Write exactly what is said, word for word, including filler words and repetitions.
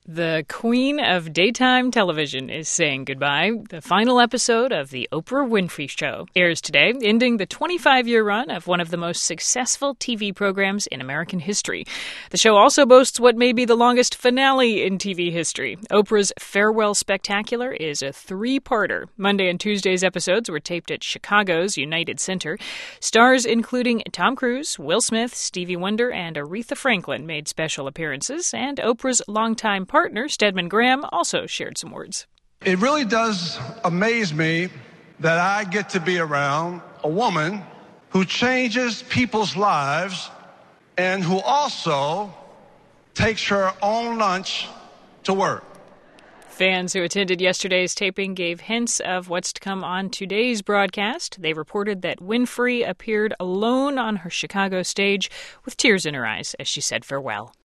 The queen of daytime television is saying goodbye. The final episode of The Oprah Winfrey Show airs today, ending the twenty-five-year run of one of the most successful T V programs in American history. The show also boasts what may be the longest finale in T V history. Oprah's Farewell Spectacular is a three-parter. Monday and Tuesday's episodes were taped at Chicago's United Center. Stars including Tom Cruise, Will Smith, Stevie Wonder, and Aretha Franklin made special appearances, and Oprah's longtime partner Partner Stedman Graham also shared some words. It really does amaze me that I get to be around a woman who changes people's lives and who also takes her own lunch to work. Fans who attended yesterday's taping gave hints of what's to come on today's broadcast. They reported that Winfrey appeared alone on her Chicago stage with tears in her eyes as she said farewell.